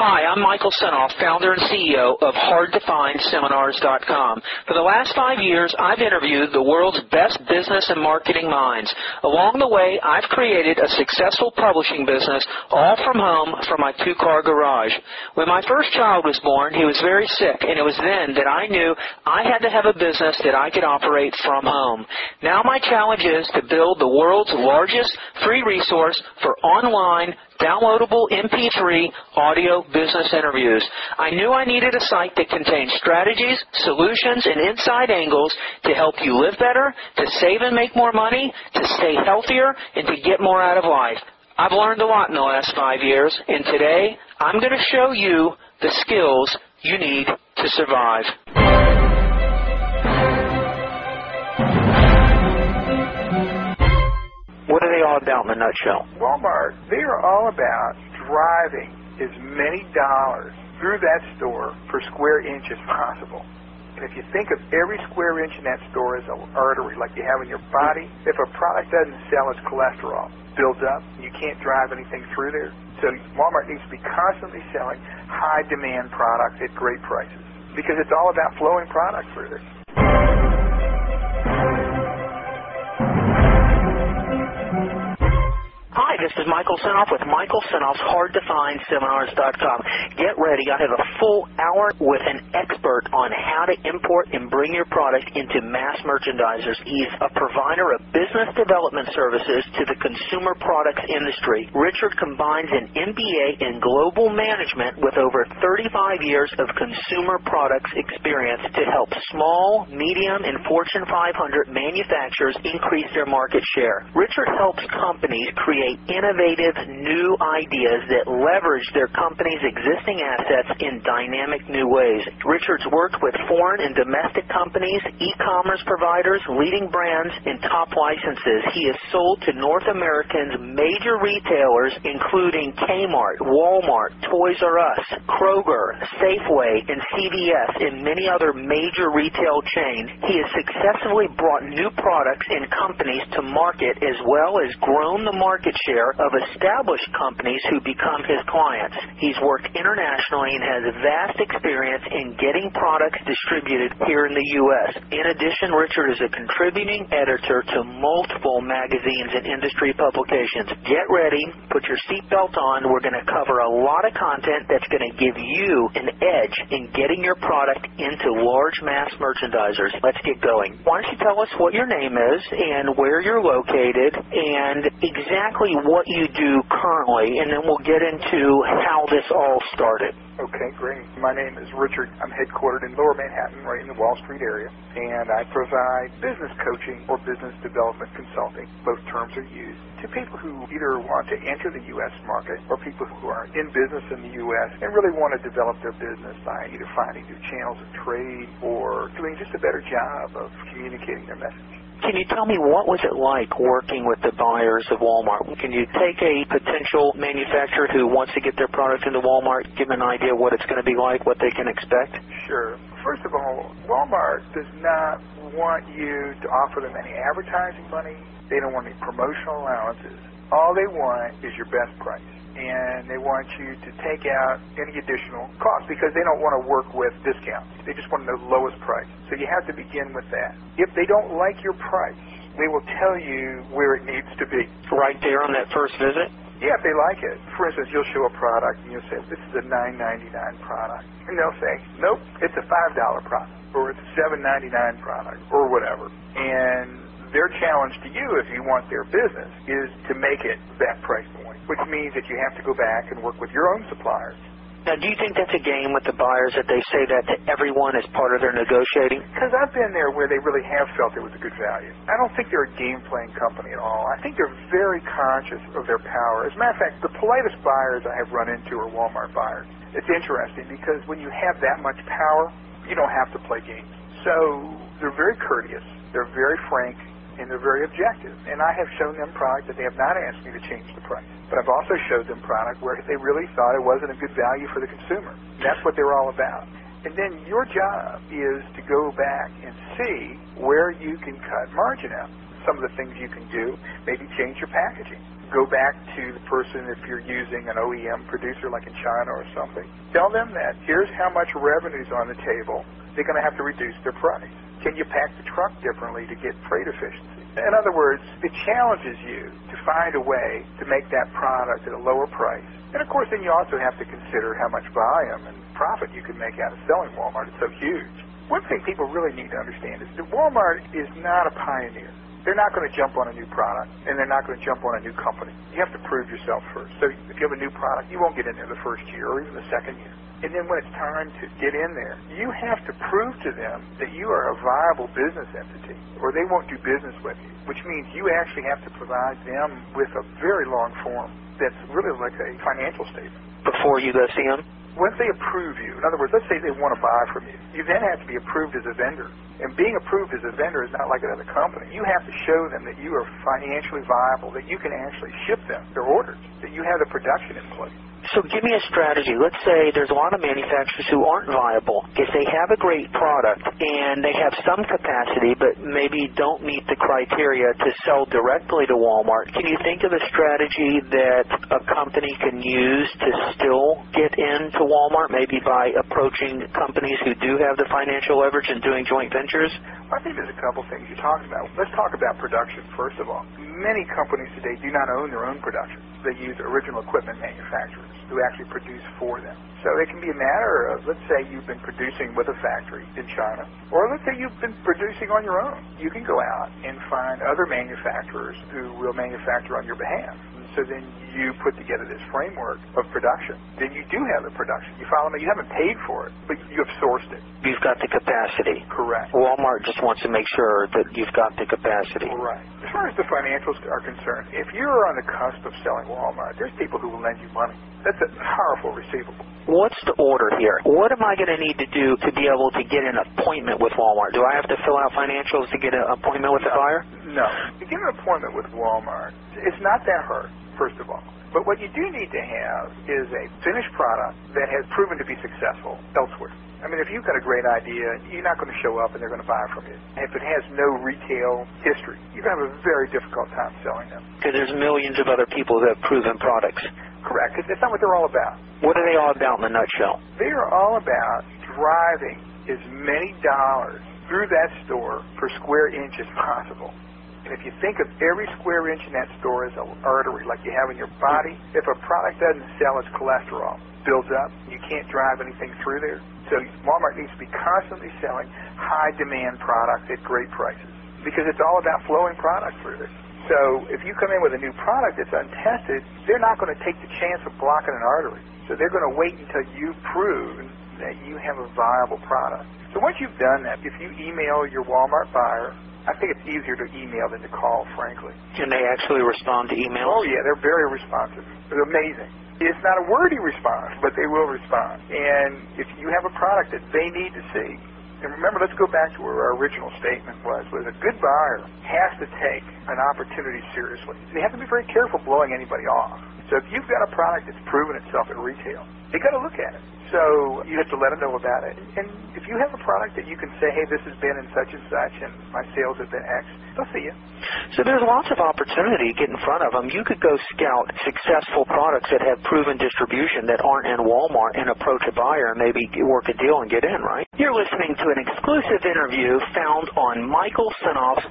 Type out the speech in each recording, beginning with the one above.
Hi, I'm Michael Senoff, founder and CEO of HardToFindSeminars.com. For the last 5 years, I've interviewed the world's best business and marketing minds. Along the way, I've created a successful publishing business all from home from my two-car garage. When my first child was born, he was very sick, and it was then that I knew I had to have a business that I could operate from home. Now my challenge is to build the world's largest free resource for online downloadable MP3 audio business interviews. I knew I needed a site that contained strategies, solutions, and inside angles to help you live better, to save and make more money, to stay healthier, and to get more out of life. I've learned a lot in the last 5 years, and today I'm going to show you the skills you need to survive. What are they all about in a nutshell? Walmart, they are all about driving as many dollars through that store per square inch as possible. And if you think of every square inch in that store as an artery like you have in your body, if a product doesn't sell, its cholesterol builds up. You can't drive anything through there. So Walmart needs to be constantly selling high-demand products at great prices because it's all about flowing product through there. Hi, this is Michael Senoff with Michael Senoff's HardToFindSeminars.com. Get ready. I have a full hour with an expert on how to import and bring your product into mass merchandisers. He's a provider of business development services to the consumer products industry. Richard combines an MBA in global management with over 35 years of consumer products experience to help small, medium, and Fortune 500 manufacturers increase their market share. Richard helps companies create innovative new ideas that leverage their company's existing assets in dynamic new ways. Richard's worked with foreign and domestic companies, e-commerce providers, leading brands, and top licenses. He has sold to North America's major retailers, including Kmart, Walmart, Toys R Us, Kroger, Safeway, and CVS, and many other major retail chains. He has successfully brought new products and companies to market as well as grown the market share of established companies who become his clients. He's worked internationally and has vast experience in getting products distributed here in the U.S. In addition, Richard is a contributing editor to multiple magazines and industry publications. Get ready, put your seatbelt on. We're going to cover a lot of content that's going to give you an edge in getting your product into large mass merchandisers. Let's get going. Why don't you tell us what your name is and where you're located and exactly what you do currently, and then we'll get into how this all started. Okay, great. My name is Richard. I'm headquartered in Lower Manhattan, right in the Wall Street area, and I provide business coaching or business development consulting. Both terms are used to people who either want to enter the U.S. market or people who are in business in the U.S. and really want to develop their business by either finding new channels of trade or doing just a better job of communicating their message. Can you tell me what was it like working with the buyers of Walmart? Can you take a potential manufacturer who wants to get their product into Walmart, give them an idea what it's going to be like, what they can expect? Sure. First of all, Walmart does not want you to offer them any advertising money. They don't want any promotional allowances. All they want is your best price. And they want you to take out any additional cost because they don't want to work with discounts. They just want the lowest price. So you have to begin with that. If they don't like your price, they will tell you where it needs to be. Right there on that first visit? Yeah, if they like it. For instance, you'll show a product and you'll say, this is a $9.99 product. And they'll say, nope, it's a $5 product or it's a $7.99 product or whatever. And their challenge to you, if you want their business, is to make it that price point, which means that you have to go back and work with your own suppliers. Now, do you think that's a game with the buyers that they say that to everyone as part of their negotiating? Because I've been there where they really have felt it was a good value. I don't think they're a game-playing company at all. I think they're very conscious of their power. As a matter of fact, the politest buyers I have run into are Walmart buyers. It's interesting because when you have that much power, you don't have to play games. So they're very courteous. They're very frank. And they're very objective. And I have shown them product that they have not asked me to change the price. But I've also showed them product where they really thought it wasn't a good value for the consumer. And that's what they're all about. And then your job is to go back and see where you can cut margin out. some of the things you can do. Maybe change your packaging. Go back to the person if you're using an OEM producer like in China or something. Tell them that here's how much revenue's on the table. They're going to have to reduce their price. Can you pack the truck differently to get freight efficiency? In other words, it challenges you to find a way to make that product at a lower price. And of course, then you also have to consider how much volume and profit you can make out of selling Walmart. It's so huge. One thing people really need to understand is that Walmart is not a pioneer. They're not going to jump on a new product, and they're not going to jump on a new company. You have to prove yourself first. So if you have a new product, you won't get in there the first year or even the second year. And then when it's time to get in there, you have to prove to them that you are a viable business entity, or they won't do business with you, which means you actually have to provide them with a very long form that's really like a financial statement. Before you go see them? Once they approve you, in other words, let's say they want to buy from you, you then have to be approved as a vendor. And being approved as a vendor is not like another company. You have to show them that you are financially viable, that you can actually ship them their orders, that you have the production in place. So give me a strategy. Let's say there's a lot of manufacturers who aren't viable. If they have a great product and they have some capacity but maybe don't meet the criteria to sell directly to Walmart, can you think of a strategy that a company can use to still get into Walmart, maybe by approaching companies who do have the financial leverage and doing joint ventures? I think there's a couple things you talked about. Let's talk about production first of all. Many companies today do not own their own production. They use original equipment manufacturers who actually produce for them. So it can be a matter of, let's say you've been producing with a factory in China, or let's say you've been producing on your own. You can go out and find other manufacturers who will manufacture on your behalf. So then you put together this framework of production. Then you do have the production. You follow me? You haven't paid for it, but you have sourced it. You've got the capacity. Correct. Walmart just wants to make sure that you've got the capacity. Right. As far as the financials are concerned, if you're on the cusp of selling Walmart, there's people who will lend you money. That's a powerful receivable. What's the order here? What am I going to need to do to be able to get an appointment with Walmart? Do I have to fill out financials to get an appointment with the buyer? No. To get an appointment with Walmart, it's not that hard, first of all. But what you do need to have is a finished product that has proven to be successful elsewhere. I mean, if you've got a great idea, you're not going to show up and they're going to buy from you. If it has no retail history, you're going to have a very difficult time selling them. Because there's millions of other people that have proven products. Correct. That's not what they're all about. What are they all about in a nutshell? They are all about driving as many dollars through that store per square inch as possible. And if you think of every square inch in that store as an artery like you have in your body, if a product doesn't sell, its cholesterol builds up. You can't drive anything through there. So Walmart needs to be constantly selling high-demand products at great prices because it's all about flowing product through there. So if you come in with a new product that's untested, they're not going to take the chance of blocking an artery. So they're going to wait until you've proven that you have a viable product. So once you've done that, if you email your Walmart buyer, I think it's easier to email than to call, frankly. Can they actually respond to emails? Oh, yeah, they're very responsive. They're amazing. It's not a wordy response, but they will respond. And if you have a product that they need to see, and remember, let's go back to where our original statement was a good buyer has to take an opportunity seriously. They have to be very careful blowing anybody off. So if you've got a product that's proven itself at retail, they got to look at it. So you have to let them know about it. And if you have a product that you can say, hey, this has been in such and such, and my sales have been X, they'll see you. So there's lots of opportunity to get in front of them. You could go scout successful products that have proven distribution that aren't in Walmart and approach a buyer and maybe work a deal and get in, right? You're listening to an exclusive interview found on Michael Senoff's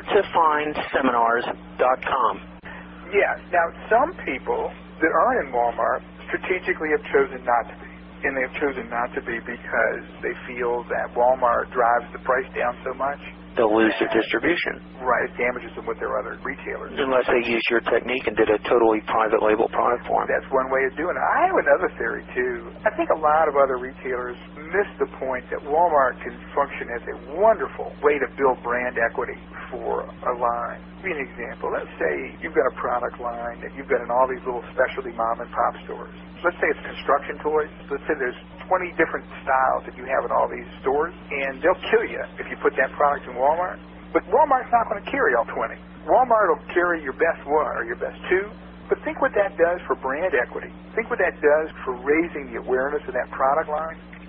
HardToFindSeminars.com. Yeah. Now, some people that aren't in Walmart strategically have chosen not to be. And they've chosen not to be because they feel that Walmart drives the price down so much. They'll lose their distribution. Right, it damages them with their other retailers. Unless they use your technique and did a totally private label product for them. That's one way of doing it. I have another theory, too. I think a lot of other retailers miss the point that Walmart can function as a wonderful way to build brand equity for a line. Give me an example. Let's say you've got a product line that you've got in all these little specialty mom-and-pop stores. Let's say it's construction toys. Let's say there's 20 different styles that you have in all these stores, and they'll kill you if you put that product in Walmart. But Walmart's not going to carry all 20. Walmart will carry your best one or your best two. But think what that does for brand equity. Think what that does for raising the awareness of that product line.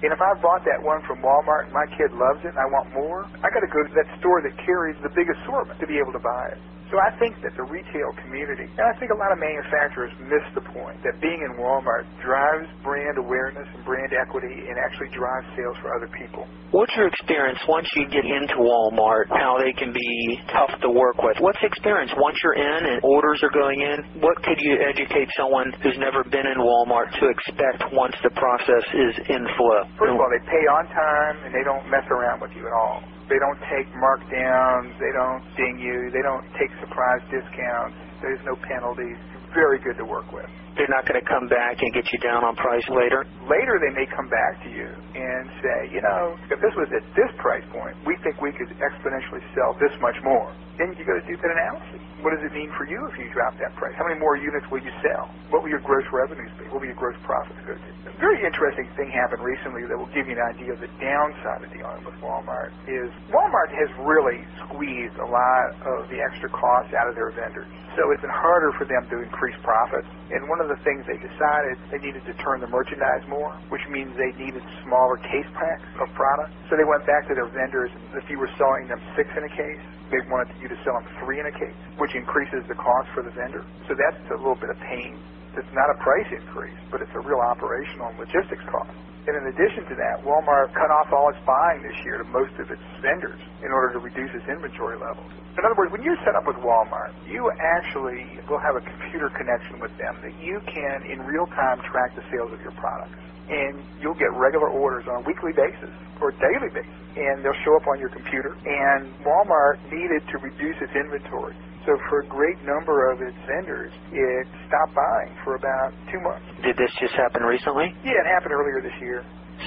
And if I bought that one from Walmart and my kid loves it and I want more, I got to go to that store that carries the big assortment to be able to buy it. So I think that the retail community, and I think a lot of manufacturers miss the point that being in Walmart drives brand awareness and brand equity and actually drives sales for other people. What's your experience once you get into Walmart, how they can be tough to work with? What's the experience once you're in and orders are going in? What could you educate someone who's never been in Walmart to expect once the process is in flow? First of all, they pay on time and they don't mess around with you at all. They don't take markdowns, they don't ding you, they don't take surprise discounts, there's no penalties. Very good to work with. They're not going to come back and get you down on price later? Later they may come back to you and say, you know, if this was at this price point, we think we could exponentially sell this much more. Then you got to do that analysis. What does it mean for you if you drop that price? How many more units will you sell? What will your gross revenues be? What will your gross profits go to? A very interesting thing happened recently that will give you an idea of the downside of dealing with Walmart is Walmart has really squeezed a lot of the extra costs out of their vendors. So it's been harder for them to increase profits. And one of the things they decided, they needed to turn the merchandise more, which means they needed smaller case packs of product. So they went back to their vendors, and if you were selling them 6 in a case, they wanted you to sell them 3 in a case, which increases the cost for the vendor. So that's a little bit of pain. It's not a price increase, but it's a real operational and logistics cost. And in addition to that, Walmart cut off all its buying this year to most of its vendors in order to reduce its inventory levels. In other words, when you're set up with Walmart, you actually will have a computer connection with them that you can, in real time, track the sales of your products. And you'll get regular orders on a weekly basis or daily basis, and they'll show up on your computer. And Walmart needed to reduce its inventory. So for a great number of its vendors, it stopped buying for about 2 months. Did this just happen recently? Yeah, it happened earlier this year.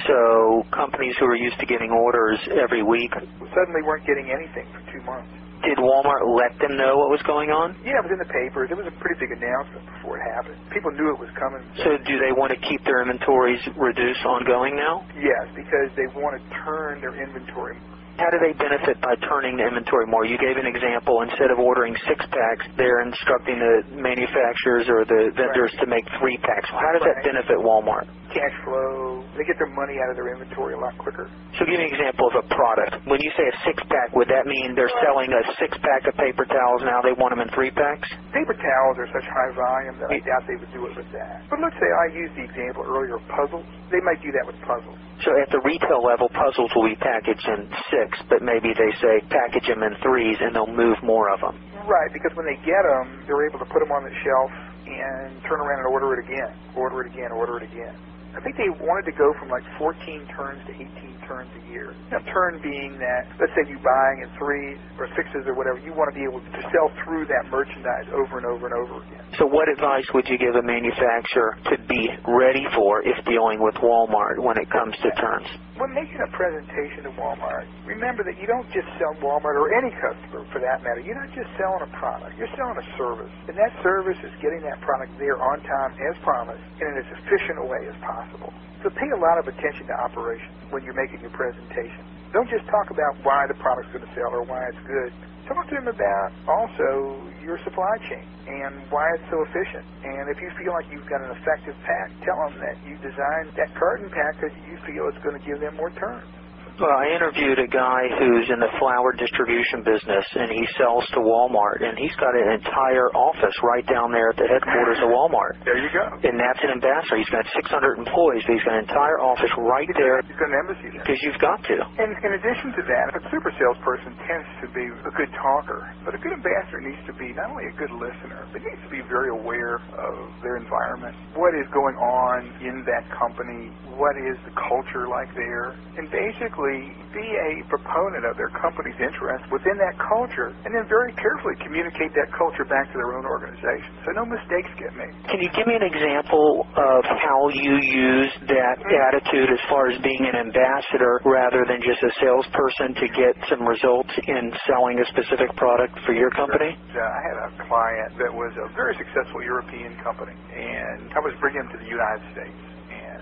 So companies who are used to getting orders every week suddenly weren't getting anything for 2 months. Did Walmart let them know what was going on? Yeah, it was in the papers. It was a pretty big announcement before it happened. People knew it was coming. So do they want to keep their inventories reduced ongoing now? Yes, because they want to turn their inventory. How do they benefit by turning the inventory more? You gave an example. Instead of ordering 6-packs, they're instructing the manufacturers or the vendors to make 3-packs. How does that benefit Walmart? Cash flow. They get their money out of their inventory a lot quicker. So give me an example of a product. When you say a 6-pack, would that mean they're selling a 6-pack of paper towels now? They want them in 3-packs? Paper towels are such high volume that I doubt they would do it with that. But let's say I used the example earlier of puzzles. They might do that with puzzles. So at the retail level, puzzles will be packaged in 6, but maybe they say package them in 3s and they'll move more of them. Right, because when they get them, they're able to put them on the shelf and turn around and order it again, order it again, order it again. I think they wanted to go from like 14 turns to 18 turns a year. A turn being that, let's say you're buying in 3s or 6s or whatever, you want to be able to sell through that merchandise over and over and over again. So what advice would you give a manufacturer to be ready for if dealing with Walmart when it comes to turns? When making a presentation to Walmart, remember that you don't just sell Walmart or any customer for that matter. You're not just selling a product. You're selling a service. And that service is getting that product there on time as promised and in as efficient a way as possible. So pay a lot of attention to operations when you're making your presentation. Don't just talk about why the product's going to sell or why it's good. Talk to them about also your supply chain and why it's so efficient. And if you feel like you've got an effective pack, tell them that you designed that carton pack because you feel it's going to give them more turns. Well, I interviewed a guy who's in the flour distribution business, and he sells to Walmart, and he's got an entire office right down there at the headquarters of Walmart. There you go. And that's an ambassador. He's got 600 employees, but he's got an entire office right there. He's got an embassy there. Because you've got to. And in addition to that, a super salesperson tends to be a good talker, but a good ambassador needs to be not only a good listener, but needs to be very aware of their environment, what is going on in that company, what is the culture like there, and basically be a proponent of their company's interest within that culture, and then very carefully communicate that culture back to their own organization so no mistakes get made. Can you give me an example of how you use that attitude as far as being an ambassador rather than just a salesperson to get some results in selling a specific product for your company? I had a client that was a very successful European company, and I was bringing him to the United States. I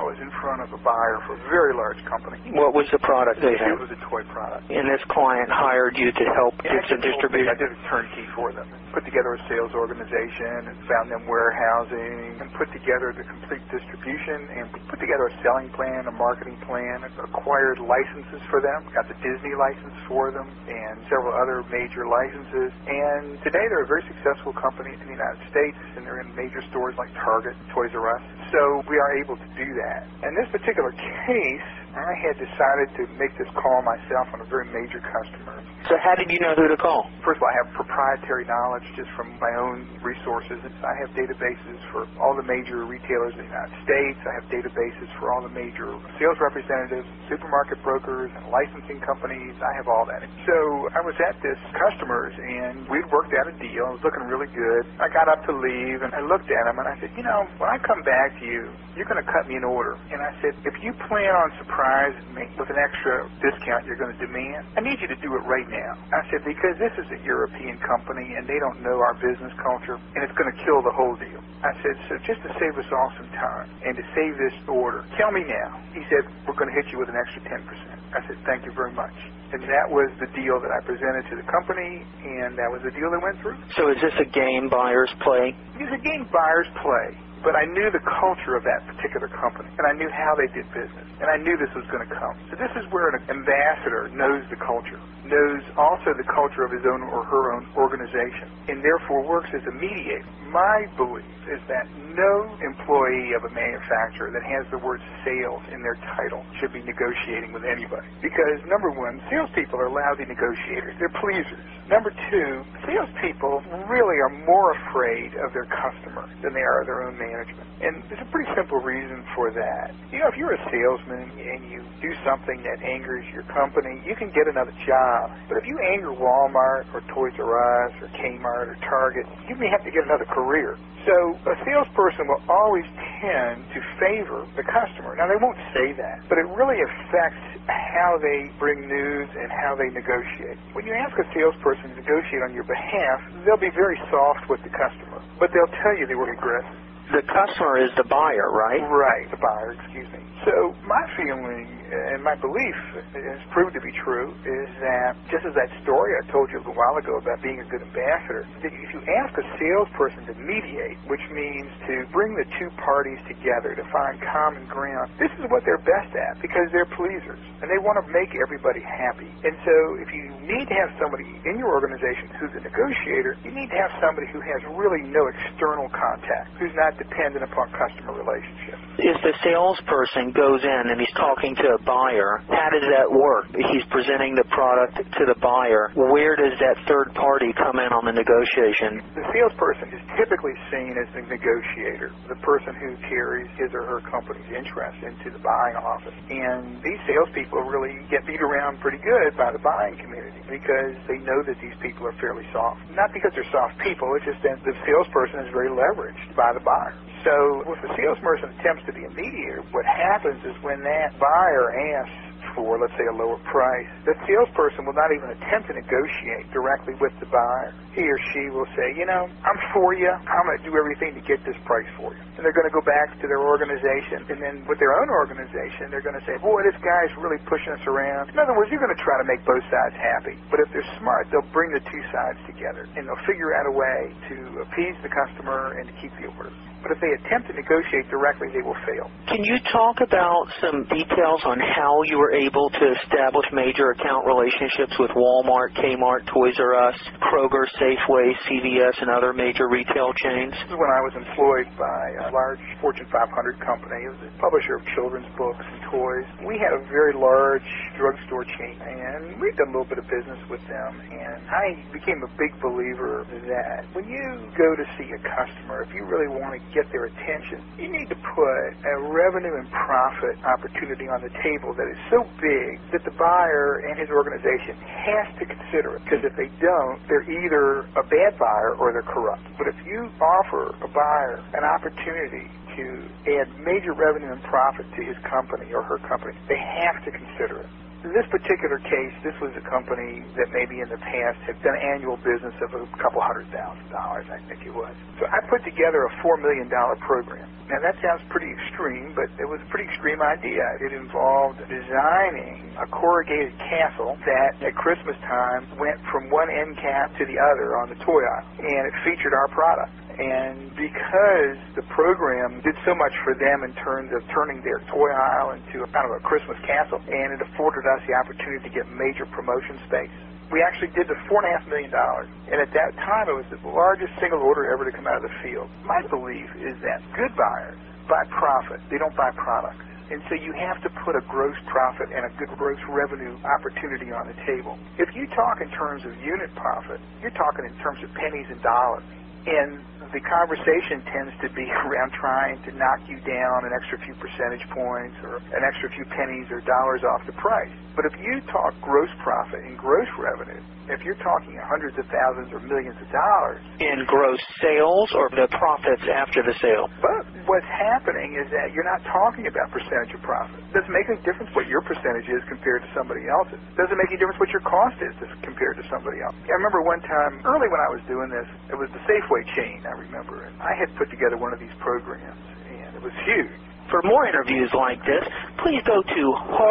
was in front of a buyer for a very large company. What was the product they had? It was a toy product. And this client hired you to help get some distribution? I did a turnkey for them. Put together a sales organization and found them warehousing and put together the complete distribution and put together a selling plan, a marketing plan, acquired licenses for them, got the Disney license for them and several other major licenses. And today they're a very successful company in the United States, and they're in major stores like Target, Toys R Us. So we are able to do that. In this particular case, I had decided to make this call myself on a very major customer. So how did you know who to call? First of all, I have proprietary knowledge just from my own resources. I have databases for all the major retailers in the United States. I have databases for all the major sales representatives, supermarket brokers, and licensing companies. I have all that. So I was at this customer's, and we'd worked out a deal. It was looking really good. I got up to leave, and I looked at him, and I said, you know, when I come back to you, you're going to cut me an order. And I said, if you plan on surprising me with an extra discount you're going to demand, I need you to do it right now. I said, because this is a European company, and they don't know our business culture, and it's going to kill the whole deal. I said, so just to save us all some time and to save this order, tell me now. He said, we're going to hit you with an extra 10%. I said, thank you very much. And that was the deal that I presented to the company, and that was the deal that went through. So is this a game buyers play? It's a game buyers play. But I knew the culture of that particular company, and I knew how they did business, and I knew this was going to come. So this is where an ambassador knows the culture, knows also the culture of his own or her own organization, and therefore works as a mediator. My belief is that no employee of a manufacturer that has the word sales in their title should be negotiating with anybody. Because, number one, salespeople are lousy negotiators. They're pleasers. Number two, salespeople really are more afraid of their customer than they are of their own management. And there's a pretty simple reason for that. You know, if you're a salesman and you do something that angers your company, you can get another job. But if you anger Walmart or Toys R Us or Kmart or Target, you may have to get another career. So a salesperson will always tend to favor the customer. Now, they won't say that, but it really affects how they bring news and how they negotiate. When you ask a salesperson to negotiate on your behalf, they'll be very soft with the customer, but they'll tell you they were aggressive. The customer is the buyer, right? Right, the buyer, excuse me. So my feeling and my belief has proved to be true is that, just as that story I told you a little while ago about being a good ambassador, that if you ask a salesperson to mediate, which means to bring the two parties together to find common ground, this is what they're best at because they're pleasers and they want to make everybody happy. And so if you need to have somebody in your organization who's a negotiator, you need to have somebody who has really no external contact, who's not dependent upon customer relationships. If the salesperson goes in and he's talking to a buyer, how does that work? He's presenting the product to the buyer. Where does that third party come in on the negotiation? The salesperson is typically seen as the negotiator, the person who carries his or her company's interest into the buying office. And these salespeople really get beat around pretty good by the buying community because they know that these people are fairly soft. Not because they're soft people, it's just that the salesperson is very leveraged by the buyer. So if the salesperson attempts to be a mediator, what happens is when that buyer asks for, let's say, a lower price, the salesperson will not even attempt to negotiate directly with the buyer. He or she will say, you know, I'm for you. I'm going to do everything to get this price for you. And they're going to go back to their organization, and then with their own organization, they're going to say, boy, this guy's really pushing us around. In other words, you're going to try to make both sides happy. But if they're smart, they'll bring the two sides together, and they'll figure out a way to appease the customer and to keep the orders. But if they attempt to negotiate directly, they will fail. Can you talk about some details on how you were able to establish major account relationships with Walmart, Kmart, Toys R Us, Kroger, Safeway, CVS, and other major retail chains? This is when I was employed by a large Fortune 500 company. It was a publisher of children's books and toys. We had a very large drugstore chain, and we'd done a little bit of business with them. And I became a big believer that when you go to see a customer, if you really want to get their attention, you need to put a revenue and profit opportunity on the table that is so big that the buyer and his organization has to consider it. Because if they don't, they're either a bad buyer or they're corrupt. But if you offer a buyer an opportunity to add major revenue and profit to his company or her company, they have to consider it. In this particular case, this was a company that maybe in the past had done annual business of a couple $100,000, I think it was. So I put together a $4 million program. Now that sounds pretty extreme, but it was a pretty extreme idea. It involved designing a corrugated castle that at Christmas time went from one end cap to the other on the toy aisle, and it featured our product. And because the program did so much for them in terms of turning their toy aisle into a kind of a Christmas castle, and it afforded us the opportunity to get major promotion space, we actually did the $4.5 million. And at that time, it was the largest single order ever to come out of the field. My belief is that good buyers buy profit. They don't buy products. And so you have to put a gross profit and a good gross revenue opportunity on the table. If you talk in terms of unit profit, you're talking in terms of pennies and dollars. And the conversation tends to be around trying to knock you down an extra few percentage points or an extra few pennies or dollars off the price. But if you talk gross profit and gross revenue, if you're talking hundreds of thousands or millions of dollars in gross sales or the profits after the sale. But what's happening is that you're not talking about percentage of profit. It doesn't make any difference what your percentage is compared to somebody else's. It doesn't make any difference what your cost is compared to somebody else. I remember one time, early when I was doing this, it was the Safeway chain, I remember. And I had put together one of these programs, and it was huge. For more interviews like this, please go to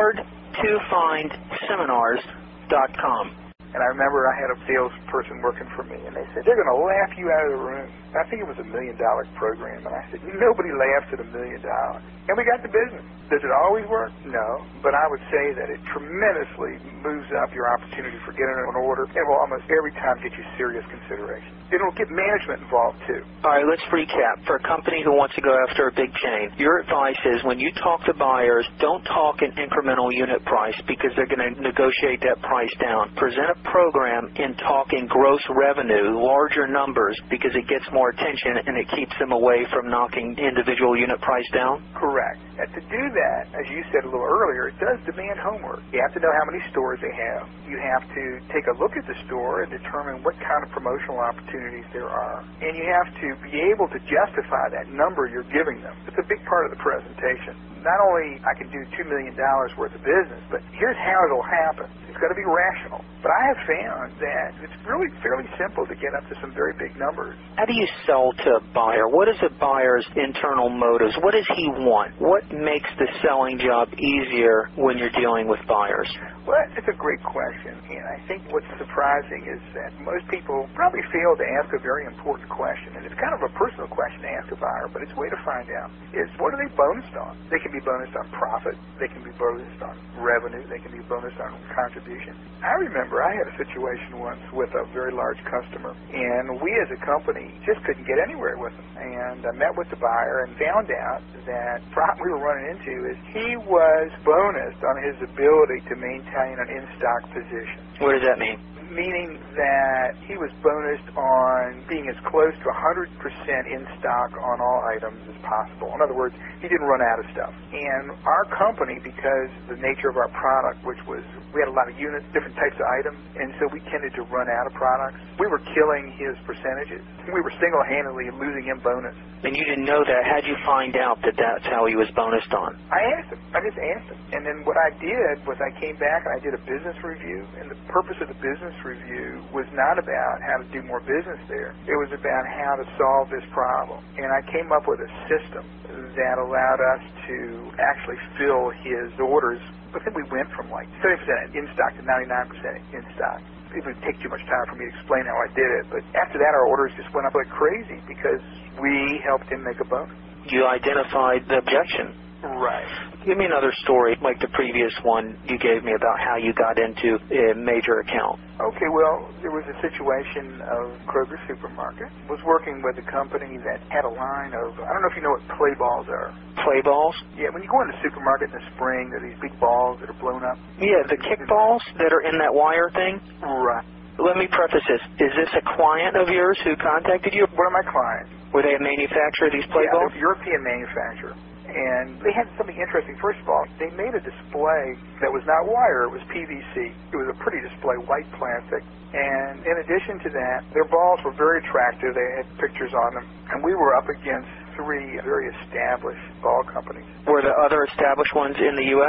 hardtofindseminars.com. And I remember I had a salesperson working for me, and they said, they're going to laugh you out of the room. I think it was $1 million program, and I said, nobody laughs at $1 million. And we got the business. Does it always work? No. But I would say that it tremendously moves up your opportunity for getting an order. It will almost every time get you serious consideration. It'll get management involved, too. All right, let's recap. For a company who wants to go after a big chain, your advice is when you talk to buyers, don't talk an incremental unit price because they're going to negotiate that price down. Present a program in talking gross revenue, larger numbers, because it gets more attention and it keeps them away from knocking individual unit price down? Correct. And to do that, as you said a little earlier, it does demand homework. You have to know how many stores they have. You have to take a look at the store and determine what kind of promotional opportunities there are. And you have to be able to justify that number you're giving them. It's a big part of the presentation. Not only I can do $2 million worth of business, but here's how it'll happen. It's going to be rational. But I have found that it's really fairly simple to get up to some very big numbers. How do you sell to a buyer? What is a buyer's internal motives? What does he want? What makes the selling job easier when you're dealing with buyers? Well, that's a great question, and I think what's surprising is that most people probably fail to ask a very important question, and it's kind of a personal question to ask a buyer, but it's a way to find out, is what are they bonused on? They can be bonused on profit, they can be bonused on revenue, they can be bonused on contribution. I remember I had a situation once with a very large customer, and we as a company just couldn't get anywhere with them, and I met with the buyer and found out that the problem we were running into is he was bonused on his ability to maintain an in-stock position. What does that mean? Meaning that he was bonused on being as close to 100% in stock on all items as possible. In other words, he didn't run out of stuff. And our company, because the nature of our product, which was we had a lot of units, different types of items, and so we tended to run out of products, we were killing his percentages. We were single-handedly losing him bonus. And you didn't know that. How'd you find out that that's how he was bonused on? I asked him. I just asked him. And then what I did was I came back and I did a business review, and the purpose of the business review was not about how to do more business there. It was about how to solve this problem. And I came up with a system that allowed us to actually fill his orders. I think we went from like 30% in stock to 99% in stock. It would take too much time for me to explain how I did it, but after that our orders just went up like crazy because we helped him make a bonus. You identified the objection. Right. Give me another story like the previous one you gave me about how you got into a major account. Okay, well, there was a situation of Kroger Supermarket. Was working with a company that had a line of, I don't know if you know what play balls are. Play balls? Yeah, when you go in the supermarket in the spring, there are these big balls that are blown up. Yeah, the kick balls that are in that wire thing? Right. Let me preface this. Is this a client of yours who contacted you? One of my clients. Were they a manufacturer of these play balls? Yeah, a European manufacturer. And they had something interesting. First of all, they made a display that was not wire, it was PVC. It was a pretty display, white plastic. And in addition to that, their balls were very attractive. They had pictures on them. And we were up against three very established ball companies. Were the other established ones in the U.S.?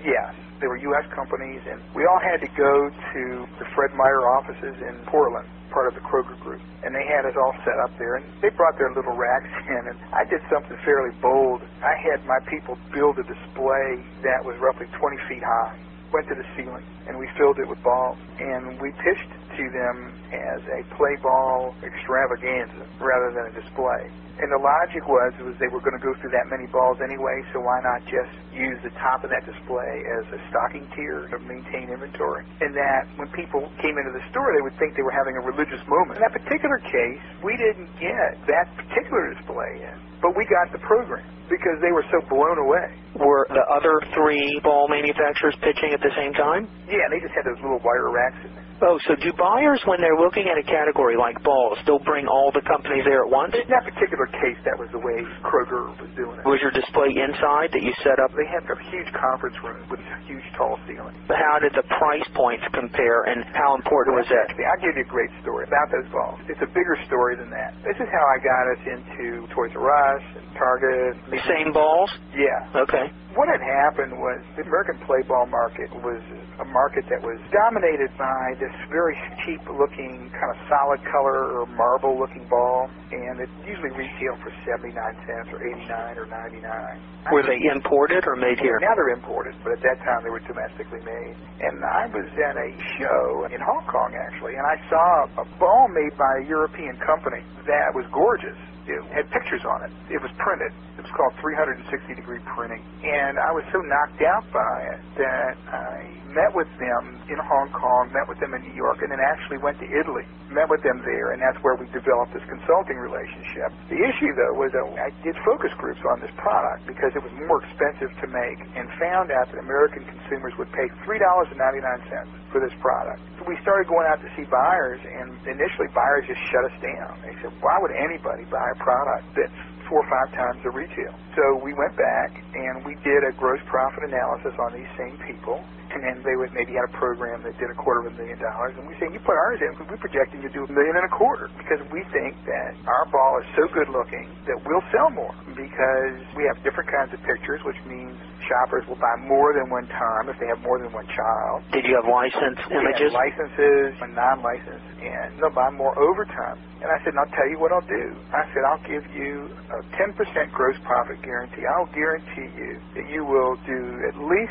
Yes. They were U.S. companies, and we all had to go to the Fred Meyer offices in Portland, part of the Kroger Group. And they had us all set up there, and they brought their little racks in, and I did something fairly bold. I had my people build a display that was roughly 20 feet high, went to the ceiling, and we filled it with balls. And we pitched to them as a play ball extravaganza rather than a display. And the logic was they were going to go through that many balls anyway, so why not just use the top of that display as a stocking tier to maintain inventory? And that when people came into the store, they would think they were having a religious moment. In that particular case, we didn't get that particular display in, but we got the program because they were so blown away. Were the other three ball manufacturers pitching at the same time? Yeah, they just had those little wire racks in there. Oh, so do buyers, when they're looking at a category like balls, they'll bring all the companies there at once? In that particular case, that was the way Kroger was doing it. Was your display inside that you set up? They had a huge conference room with a huge tall ceiling. How did the price points compare, and how important was that? I'll give you a great story about those balls. It's a bigger story than that. This is how I got us into Toys R Us and Target. Same balls? Yeah. Okay. What had happened was the American play ball market was a market that was dominated by this very cheap-looking, kind of solid color or marble-looking ball, and it usually retailed for 79 cents or 89 or 99. Were they imported or made here? Now they're imported, but at that time they were domestically made. And I was at a show in Hong Kong, actually, and I saw a ball made by a European company that was gorgeous. It had pictures on it. It was printed. It was called 360-degree printing. And I was so knocked out by it that I met with them in Hong Kong, met with them in New York, and then actually went to Italy, met with them there, and that's where we developed this consulting relationship. The issue, though, was that I did focus groups on this product because it was more expensive to make, and found out that American consumers would pay $3.99 for this product. So we started going out to see buyers, and initially buyers just shut us down. They said, why would anybody buy a product that's 4 or 5 times the retail? So we went back and we did a gross profit analysis on these same people, and then they would maybe had a program that did $250,000, and we say, you put ours in, we're projecting to do $1.25 million, because we think that our ball is so good looking that we'll sell more, because we have different kinds of pictures, which means shoppers will buy more than one time if they have more than one child. Did you have licensed images? Yeah, licenses and non-licensed, and they'll buy more over time. And I said, and I'll tell you what I'll do. I said, I'll give you a 10% gross profit guarantee. I'll guarantee you that you will do at least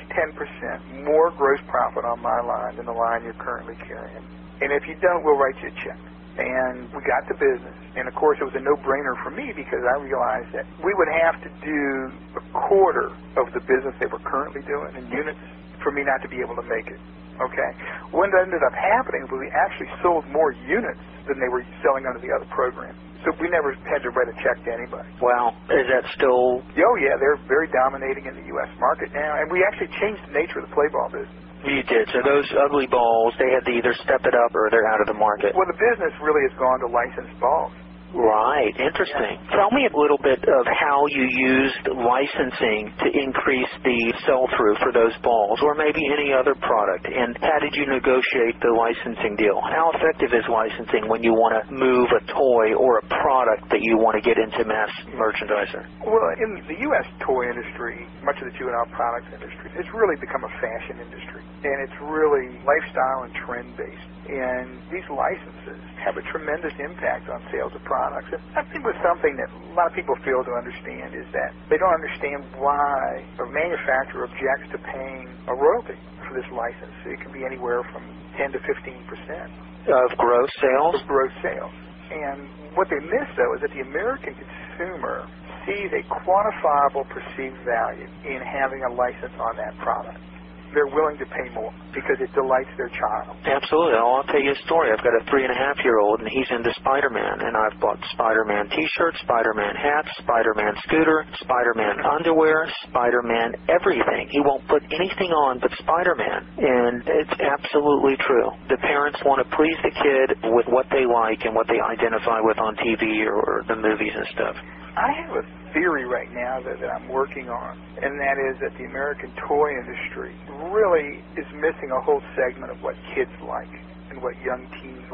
10% more gross profit on my line than the line you're currently carrying. And if you don't, we'll write you a check. And we got to business. And, of course, it was a no-brainer for me because I realized that we would have to do a quarter of the business they were currently doing in units for me not to be able to make it. Okay? What ended up happening was we actually sold more units than they were selling under the other program. So we never had to write a check to anybody. Wow. Is that still... Oh, yeah. They're very dominating in the U.S. market now. And we actually changed the nature of the play ball business. You did. So those ugly balls, they had to either step it up or they're out of the market. Well, the business really has gone to licensed balls. Right. Interesting. Yeah. Tell me a little bit of how you used licensing to increase the sell-through for those balls, or maybe any other product, and how did you negotiate the licensing deal? How effective is licensing when you want to move a toy or a product that you want to get into mass merchandiser? Well, in the U.S. toy industry, much of the juvenile products industry, it's really become a fashion industry, and it's really lifestyle and trend-based. And these licenses have a tremendous impact on sales of products. And I think it's something that a lot of people fail to understand is that they don't understand why a manufacturer objects to paying a royalty for this license. It can be anywhere from 10 to 15% of gross sales. Of gross sales. And what they miss, though, is that the American consumer sees a quantifiable perceived value in having a license on that product. They're willing to pay more because it delights their child. Absolutely. I'll tell you a story. I've got a 3.5-year-old, and he's into Spider-Man, and I've bought Spider-Man T-shirts, Spider-Man hats, Spider-Man scooter, Spider-Man underwear, Spider-Man everything. He won't put anything on but Spider-Man, and it's absolutely true. The parents want to please the kid with what they like and what they identify with on TV or the movies and stuff. I have a theory right now that I'm working on, and that is that the American toy industry really is missing a whole segment of what kids like and what young teens like.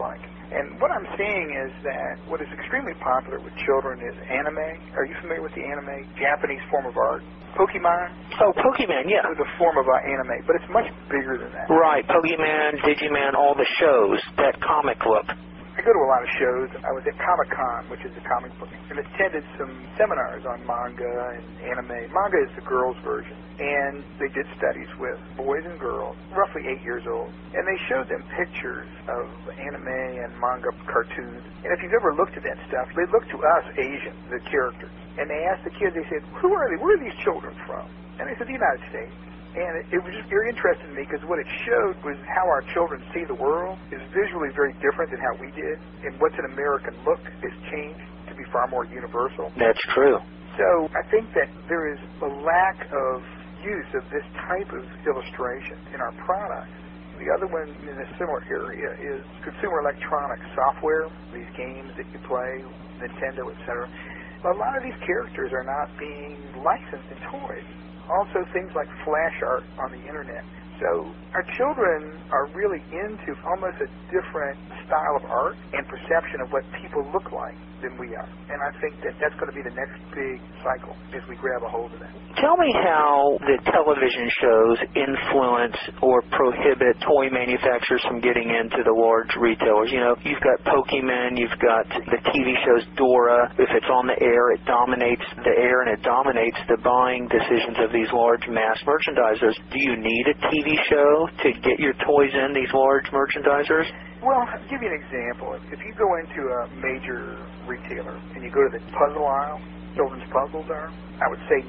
And what I'm seeing is that what is extremely popular with children is anime. Are you familiar with the anime? Japanese form of art. Pokemon? Oh, Pokemon, yeah. It was a form of anime, but it's much bigger than that. Right, Pokemon, Digimon, all the shows, that comic look. I go to a lot of shows. I was at Comic-Con, which is a comic book, and attended some seminars on manga and anime. Manga is the girls' version, and they did studies with boys and girls, roughly 8 years old, and they showed them pictures of anime and manga cartoons. And if you've ever looked at that stuff, they look to us, Asians, the characters, and they asked the kids, they said, who are they? Where are these children from? And they said, the United States. And it was just very interesting to me because what it showed was how our children see the world is visually very different than how we did. And what's an American look has changed to be far more universal. That's true. So I think that there is a lack of use of this type of illustration in our products. The other one in a similar area is consumer electronics software, these games that you play, Nintendo, etc. A lot of these characters are not being licensed in toys. Also things like flash art on the internet. So our children are really into almost a different style of art and perception of what people look like than we are. And I think that that's going to be the next big cycle as we grab a hold of that. Tell me how the television shows influence or prohibit toy manufacturers from getting into the large retailers. You know, you've got Pokemon, you've got the TV shows Dora. If it's on the air, it dominates the air and it dominates the buying decisions of these large mass merchandisers. Do you need a TV show to get your toys in, these large merchandisers? Well, I'll give you an example. If you go into a major retailer and you go to the puzzle aisle, children's puzzles are, I would say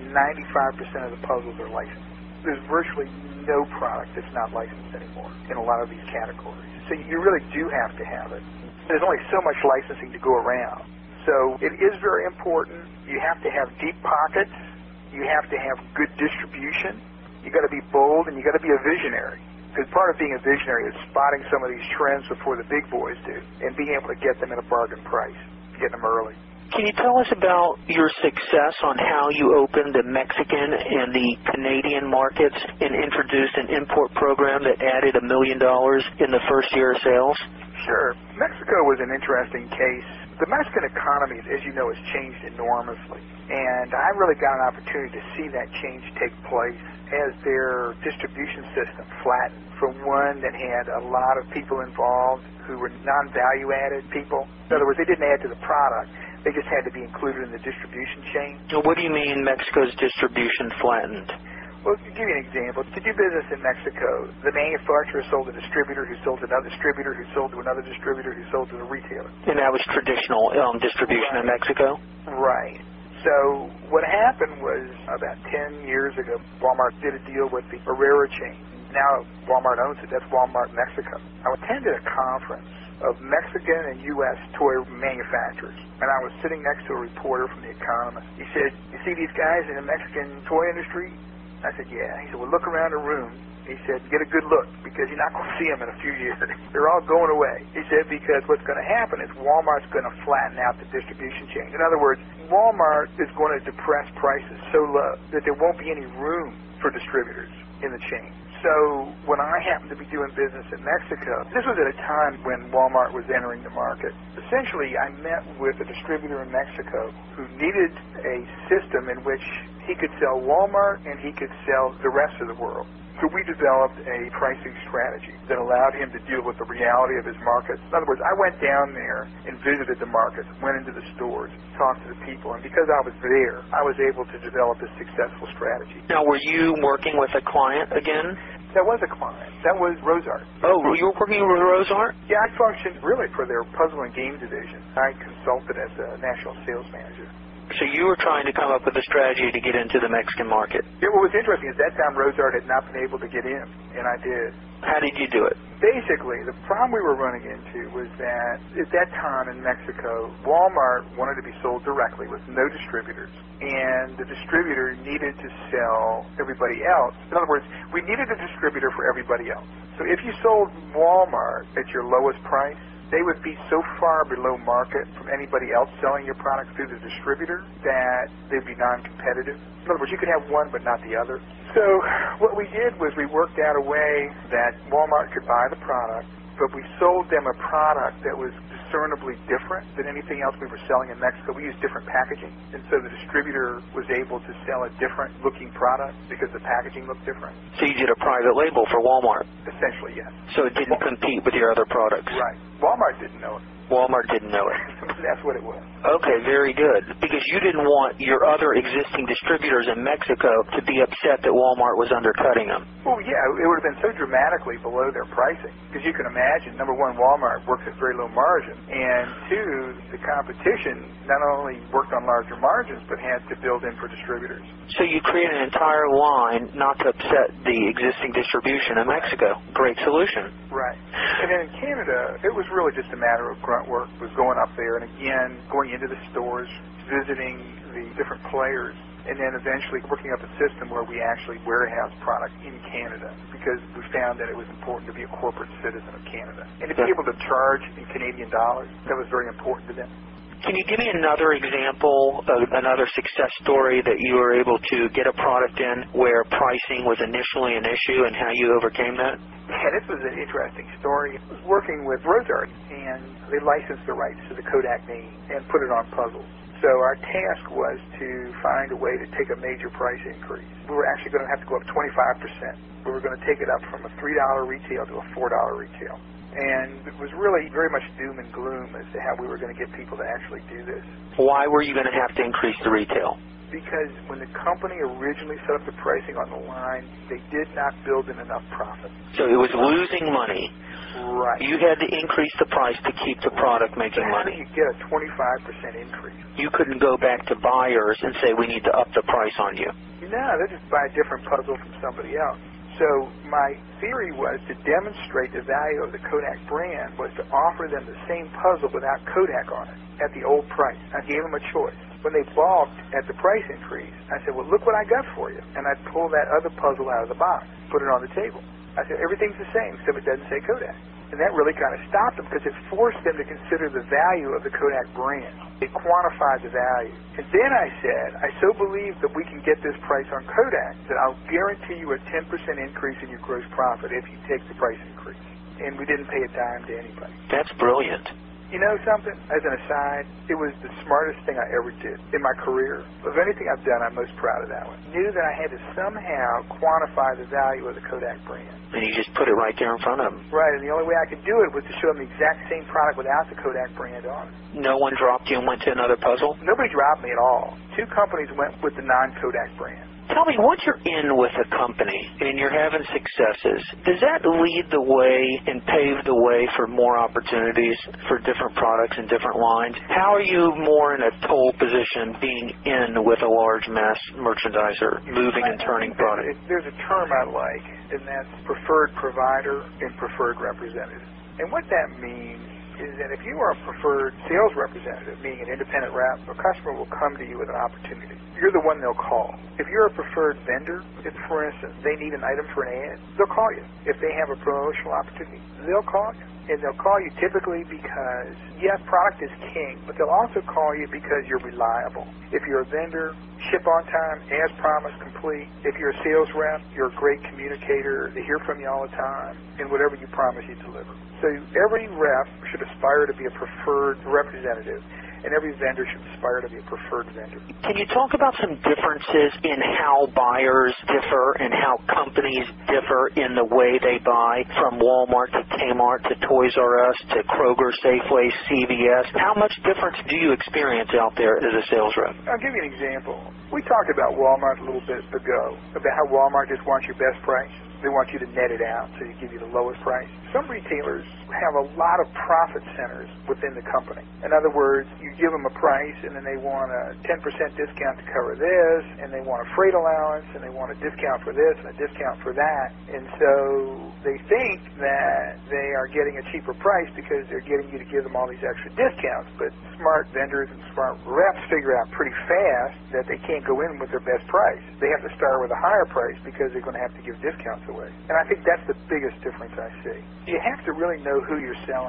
95% of the puzzles are licensed. There's virtually no product that's not licensed anymore in a lot of these categories. So you really do have to have it. There's only so much licensing to go around. So it is very important. You have to have deep pockets. You have to have good distribution. You got to be bold and you got to be a visionary. Because part of being a visionary is spotting some of these trends before the big boys do and being able to get them at a bargain price, get them early. Can you tell us about your success on how you opened the Mexican and the Canadian markets and introduced an import program that added $1 million in the first year of sales? Sure. Mexico was an interesting case. The Mexican economy, as you know, has changed enormously. And I really got an opportunity to see that change take place as their distribution system flattened from one that had a lot of people involved who were non-value-added people. In other words, they didn't add to the product. They just had to be included in the distribution chain. What do you mean Mexico's distribution flattened? Well, to give you an example, to do business in Mexico, the manufacturer sold a distributor who sold to another distributor who sold to another distributor who sold to the retailer. And that was traditional distribution in Mexico? Right. So what happened was about 10 years ago, Walmart did a deal with the Herrera chain. Now Walmart owns it. That's Walmart Mexico. I attended a conference of Mexican and U.S. toy manufacturers, and I was sitting next to a reporter from The Economist. He said, you see these guys in the Mexican toy industry? I said, yeah. He said, well, look around the room. He said, get a good look, because you're not going to see them in a few years. They're all going away. He said, because what's going to happen is Walmart's going to flatten out the distribution chain. In other words, Walmart is going to depress prices so low that there won't be any room for distributors in the chain. So when I happened to be doing business in Mexico, this was at a time when Walmart was entering the market. Essentially, I met with a distributor in Mexico who needed a system in which he could sell Walmart and he could sell the rest of the world. So we developed a pricing strategy that allowed him to deal with the reality of his market. In other words, I went down there and visited the markets, went into the stores, talked to the people, and because I was there, I was able to develop a successful strategy. Now, were you working with a client again? That was a client. That was Rosart. Oh, you were working with Rosart? Yeah, I functioned really for their puzzle and game division. I consulted as a national sales manager. So you were trying to come up with a strategy to get into the Mexican market. Yeah, what was interesting is that time Rosart had not been able to get in, and I did. How did you do it? Basically, the problem we were running into was that at that time in Mexico, Walmart wanted to be sold directly with no distributors, and the distributor needed to sell everybody else. In other words, we needed a distributor for everybody else. So if you sold Walmart at your lowest price, they would be so far below market from anybody else selling your product through the distributor that they'd be non-competitive. In other words, you could have one but not the other. So what we did was we worked out a way that Walmart could buy the product, but we sold them a product that was discernibly different than anything else we were selling in Mexico. We used different packaging, and so the distributor was able to sell a different looking product because the packaging looked different. So you did a private label for Walmart? Essentially, yes. So it didn't compete with your other products? Right. Walmart didn't know it. Walmart didn't know it. That's what it was. Okay, very good. Because you didn't want your other existing distributors in Mexico to be upset that Walmart was undercutting them. Well, yeah, it would have been so dramatically below their pricing. Because you can imagine, number one, Walmart works at very low margin, and two, the competition not only worked on larger margins, but had to build in for distributors. So you created an entire line not to upset the existing distribution in Mexico. Great solution. Right. And then in Canada, it was really just a matter of grunt work, was going up there and again going into the stores, visiting the different players, and then eventually working up a system where we actually warehouse product in Canada because we found that it was important to be a corporate citizen of Canada. And to be able to charge in Canadian dollars, that was very important to them. Can you give me another example of another success story that you were able to get a product in where pricing was initially an issue and how you overcame that? Yeah, this was an interesting story. I was working with Rosart, and they licensed the rights to the Kodak name and put it on puzzles. So our task was to find a way to take a major price increase. We were actually going to have to go up 25%. We were going to take it up from a $3 retail to a $4 retail. And it was really very much doom and gloom as to how we were going to get people to actually do this. Why were you going to have to increase the retail? Because when the company originally set up the pricing on the line, they did not build in enough profit. So it was losing money. Right. You had to increase the price to keep the product making money. How do you get a 25% increase? You couldn't go back to buyers and say, we need to up the price on you. No, they just buy a different puzzle from somebody else. So my theory was to demonstrate the value of the Kodak brand was to offer them the same puzzle without Kodak on it at the old price. I gave them a choice. When they balked at the price increase, I said, well, look what I got for you. And I'd pull that other puzzle out of the box, put it on the table. I said, everything's the same, except it doesn't say Kodak. And that really kind of stopped them because it forced them to consider the value of the Kodak brand. It quantified the value. And then I said, I so believe that we can get this price on Kodak that I'll guarantee you a 10% increase in your gross profit if you take the price increase. And we didn't pay a dime to anybody. That's brilliant. You know something? As an aside, it was the smartest thing I ever did in my career. Of anything I've done, I'm most proud of that one. Knew that I had to somehow quantify the value of the Kodak brand. And you just put it right there in front of them. Right, and the only way I could do it was to show them the exact same product without the Kodak brand on it. No one dropped you and went to another puzzle? Nobody dropped me at all. 2 companies went with the non-Kodak brand. Tell me, once you're in with a company and you're having successes, does that lead the way and pave the way for more opportunities for different products and different lines? How are you more in a pole position being in with a large mass merchandiser, moving and turning product? There's a term I like, and that's preferred provider and preferred representative. And what that means is that if you are a preferred sales representative, meaning an independent rep, a customer will come to you with an opportunity. You're the one they'll call. If you're a preferred vendor, if, for instance, they need an item for an ad, they'll call you. If they have a promotional opportunity, they'll call you. And they'll call you typically because, yes, product is king, but they'll also call you because you're reliable. If you're a vendor, ship on time, as promised, complete. If you're a sales rep, you're a great communicator. They hear from you all the time, and whatever you promise, you deliver. So every rep should aspire to be a preferred representative, and every vendor should aspire to be a preferred vendor. Can you talk about some differences in how buyers differ and how companies differ in the way they buy, from Walmart to Kmart to Toys R Us to Kroger, Safeway, CVS? How much difference do you experience out there as a sales rep? I'll give you an example. We talked about Walmart a little bit ago, about how Walmart just wants your best price. They want you to net it out, so they give you the lowest price. Some retailers have a lot of profit centers within the company. In other words, you give them a price, and then they want a 10% discount to cover this, and they want a freight allowance, and they want a discount for this and a discount for that. And so they think that they are getting a cheaper price because they're getting you to give them all these extra discounts. But smart vendors and smart reps figure out pretty fast that they can't go in with their best price. They have to start with a higher price because they're going to have to give discounts away. And I think that's the biggest difference I see. You have to really know who you're selling.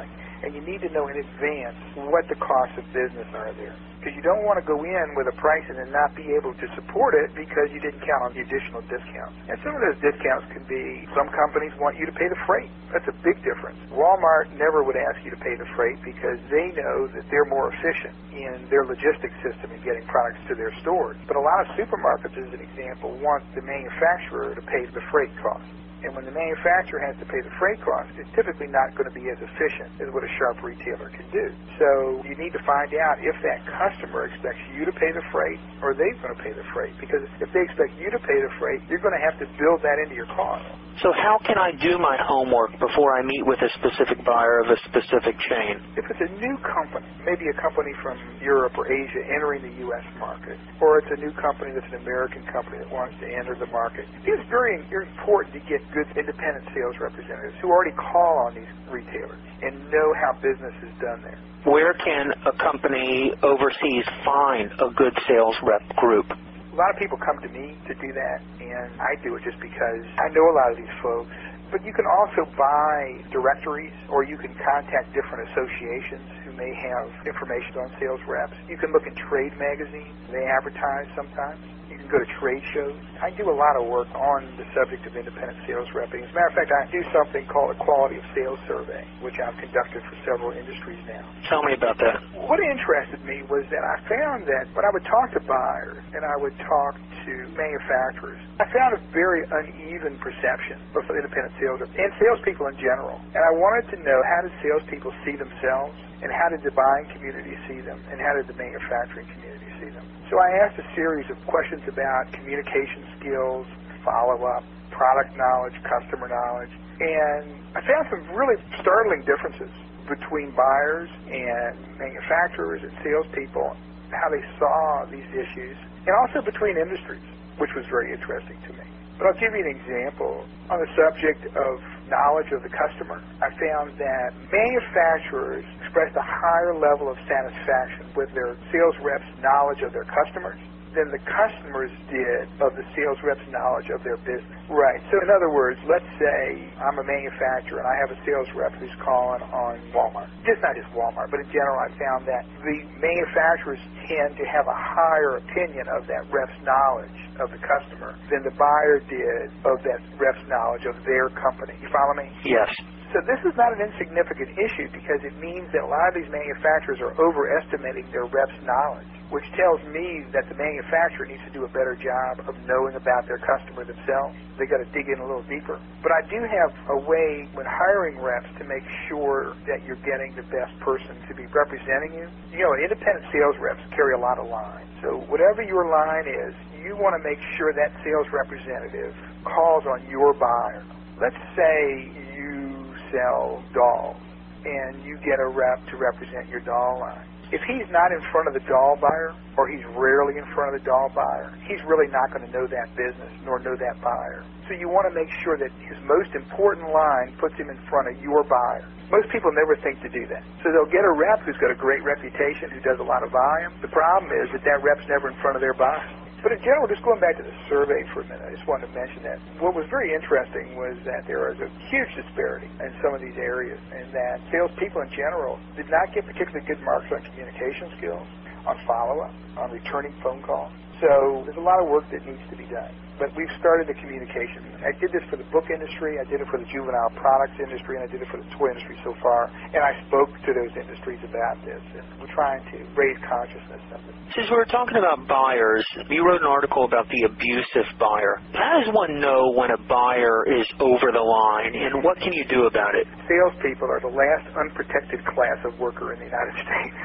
and you need to know in advance what the costs of business are there. Because you don't want to go in with a price and then not be able to support it because you didn't count on the additional discounts. And some of those discounts can be, some companies want you to pay the freight. That's a big difference. Walmart never would ask you to pay the freight because they know that they're more efficient in their logistics system in getting products to their stores. But a lot of supermarkets, as an example, want the manufacturer to pay the freight cost. And when the manufacturer has to pay the freight cost, it's typically not going to be as efficient as what a sharp retailer can do. So you need to find out if that customer expects you to pay the freight or they're going to pay the freight. Because if they expect you to pay the freight, you're going to have to build that into your cost. So how can I do my homework before I meet with a specific buyer of a specific chain? If it's a new company, maybe a company from Europe or Asia entering the U.S. market, or it's a new company that's an American company that wants to enter the market, it's very important to get good independent sales representatives who already call on these retailers and know how business is done there. Where can a company overseas find a good sales rep group? A lot of people come to me to do that, and I do it just because I know a lot of these folks. But you can also buy directories, or you can contact different associations who may have information on sales reps. You can look in trade magazines. They advertise sometimes. You can go to trade shows. I do a lot of work on the subject of independent sales repping. As a matter of fact, I do something called a quality of sales survey, which I've conducted for several industries now. Tell me about that. What interested me was that I found that when I would talk to buyers and I would talk to manufacturers, I found a very uneven perception of independent sales reps and salespeople in general. And I wanted to know, how did salespeople see themselves, and how did the buying community see them, and how did the manufacturing community see them? So I asked a series of questions about communication skills, follow-up, product knowledge, customer knowledge, and I found some really startling differences between buyers and manufacturers and salespeople, how they saw these issues, and also between industries, which was very interesting to me. But I'll give you an example. On the subject of knowledge of the customer, I found that manufacturers expressed a higher level of satisfaction with their sales reps' knowledge of their customers than the customers did of the sales reps' knowledge of their business. Right. So in other words, let's say I'm a manufacturer and I have a sales rep who's calling on Walmart. Just not just Walmart, but in general I found that the manufacturers tend to have a higher opinion of that rep's knowledge of the customer than the buyer did of that rep's knowledge of their company. You follow me? Yes. So this is not an insignificant issue because it means that a lot of these manufacturers are overestimating their rep's knowledge, which tells me that the manufacturer needs to do a better job of knowing about their customer themselves. They got to dig in a little deeper. But I do have a way when hiring reps to make sure that you're getting the best person to be representing you. You know, independent sales reps carry a lot of lines. So whatever your line is, you want to make sure that sales representative calls on your buyer. Let's say you sell dolls and you get a rep to represent your doll line. If he's not in front of the doll buyer, or he's rarely in front of the doll buyer, he's really not going to know that business nor know that buyer. So you want to make sure that his most important line puts him in front of your buyer. Most people never think to do that. So they'll get a rep who's got a great reputation, who does a lot of volume. The problem is that rep's never in front of their buyer. But in general, just going back to the survey for a minute, I just wanted to mention that what was very interesting was that there was a huge disparity in some of these areas, and that salespeople in general did not get particularly good marks on communication skills, on follow-up, on returning phone calls. So there's a lot of work that needs to be done. But we've started the communication. I did this for the book industry, I did it for the juvenile products industry, and I did it for the toy industry so far. And I spoke to those industries about this, and we're trying to raise consciousness of it. Since we were talking about buyers, you wrote an article about the abusive buyer. How does one know when a buyer is over the line, and what can you do about it? Salespeople are the last unprotected class of worker in the United States.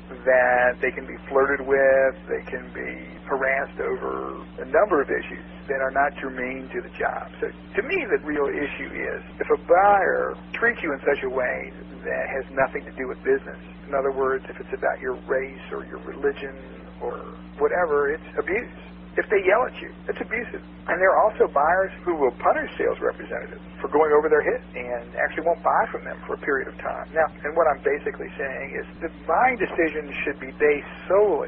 That they can be flirted with, they can be harassed over a number of issues that are not germane to the job. So to me, the real issue is if a buyer treats you in such a way that has nothing to do with business. In other words, if it's about your race or your religion or whatever, it's abuse. if they yell at you. It's abusive. And there are also buyers who will punish sales representatives for going over their head and actually won't buy from them for a period of time. Now, and what I'm basically saying is the buying decision should be based solely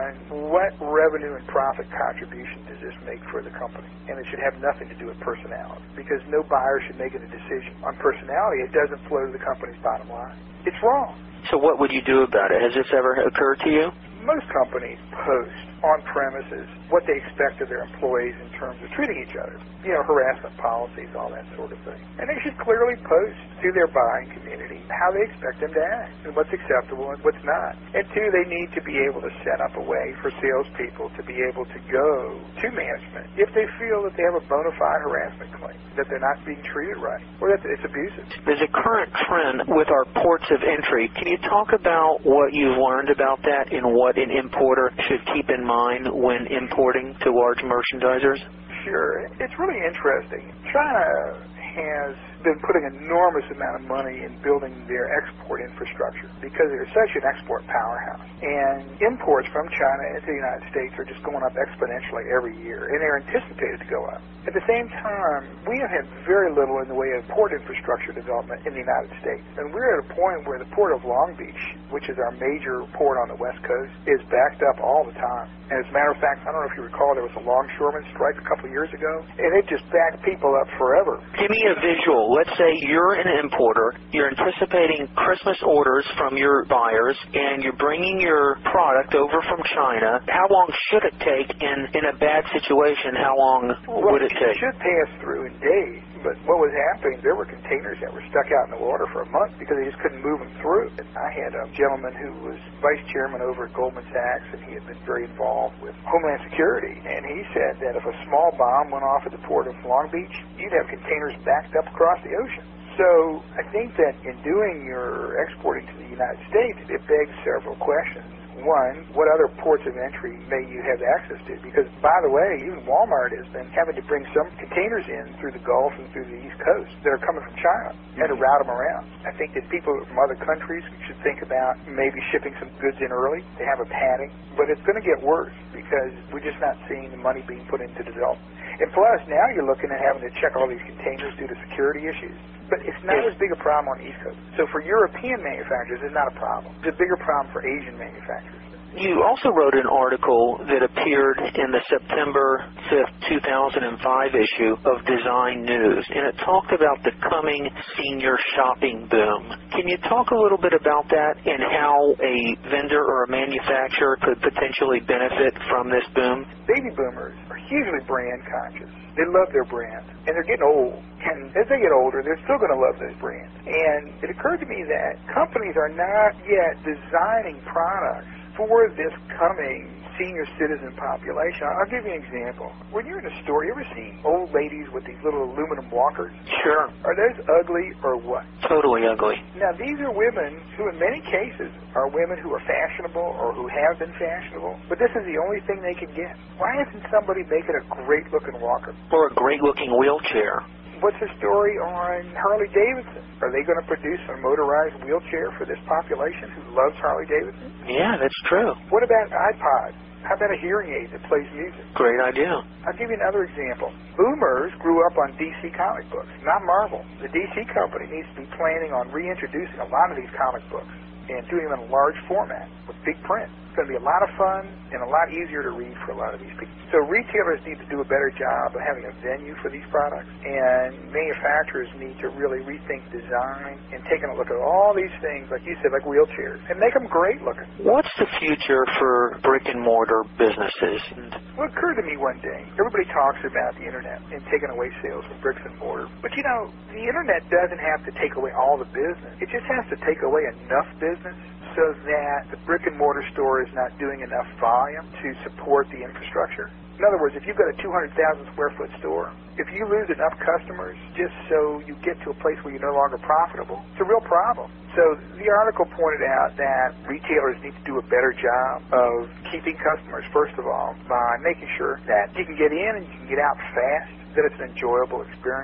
on what revenue and profit contribution does this make for the company. And it should have nothing to do with personality, because no buyer should make a decision on personality. It doesn't flow to the company's bottom line. It's wrong. So what would you do about it? Has this ever occurred to you? Most companies post on premises what they expect of their employees in terms of treating each other, harassment policies, all that sort of thing. And they should clearly post to their buying community how they expect them to act and what's acceptable and what's not. And two, they need to be able to set up a way for salespeople to be able to go to management if they feel that they have a bona fide harassment claim, that they're not being treated right, or that it's abusive. There's a current trend with our ports of entry. Can you talk about what you've learned about that and what an importer should keep in mind when importing to large merchandisers? Sure. It's really interesting. China has been putting an enormous amount of money in building their export infrastructure because they're such an export powerhouse. And imports from China into the United States are just going up exponentially every year, and they're anticipated to go up. At the same time, we have had very little in the way of port infrastructure development in the United States. And we're at a point where the port of Long Beach, which is our major port on the West Coast, is backed up all the time. And as a matter of fact, I don't know if you recall, there was a longshoreman strike a couple of years ago, and it just backed people up forever. Give me a visual. Let's say you're an importer, you're anticipating Christmas orders from your buyers, and you're bringing your product over from China. How long should it take? And in a bad situation, how long would it take? It should pass through in days. But what was happening, there were containers that were stuck out in the water for a month because they just couldn't move them through. And I had a gentleman who was vice chairman over at Goldman Sachs, and he had been very involved with Homeland Security. And he said that if a small bomb went off at the port of Long Beach, you'd have containers backed up across the ocean. So I think that in doing your exporting to the United States, it begs several questions. One, what other ports of entry may you have access to? Because, by the way, even Walmart has been having to bring some containers in through the Gulf and through the East Coast that are coming from China and to route them around. I think that people from other countries should think about maybe shipping some goods in early. They have a padding. But it's going to get worse because we're just not seeing the money being put into development. And plus, now you're looking at having to check all these containers due to security issues. But it's not as big a problem on the East Coast. So for European manufacturers, it's not a problem. It's a bigger problem for Asian manufacturers. You also wrote an article that appeared in the September 5th, 2005 issue of Design News, and it talked about the coming senior shopping boom. Can you talk a little bit about that and how a vendor or a manufacturer could potentially benefit from this boom? Baby boomers are hugely brand conscious. They love their brands, and they're getting old. And as they get older, they're still going to love those brands. And it occurred to me that companies are not yet designing products for this coming senior citizen population. I'll give you an example. When you're in a store, you ever see old ladies with these little aluminum walkers? Sure. Are those ugly or what? Totally ugly. Now, these are women who, in many cases, are women who are fashionable or who have been fashionable, but this is the only thing they can get. Why isn't somebody making a great-looking walker? Or a great-looking wheelchair. What's the story on Harley-Davidson? Are they going to produce a motorized wheelchair for this population who loves Harley-Davidson? Yeah, that's true. What about iPod? How about a hearing aid that plays music? Great idea. I'll give you another example. Boomers grew up on DC comic books, not Marvel. The DC company needs to be planning on reintroducing a lot of these comic books and doing them in a large format with big print. It's going to be a lot of fun and a lot easier to read for a lot of these people. So retailers need to do a better job of having a venue for these products, and manufacturers need to really rethink design and taking a look at all these things, like you said, like wheelchairs, and make them great looking. What's the future for brick and mortar businesses? Well, it occurred to me one day, everybody talks about the internet and taking away sales from bricks and mortar, but you know, the internet doesn't have to take away all the business. It just has to take away enough business so that the brick and mortar store is not doing enough volume to support the infrastructure. In other words, if you've got a 200,000 square foot store, if you lose enough customers just so you get to a place where you're no longer profitable, it's a real problem. So the article pointed out that retailers need to do a better job of keeping customers, first of all, by making sure that you can get in and you can get out fast, that it's an enjoyable experience.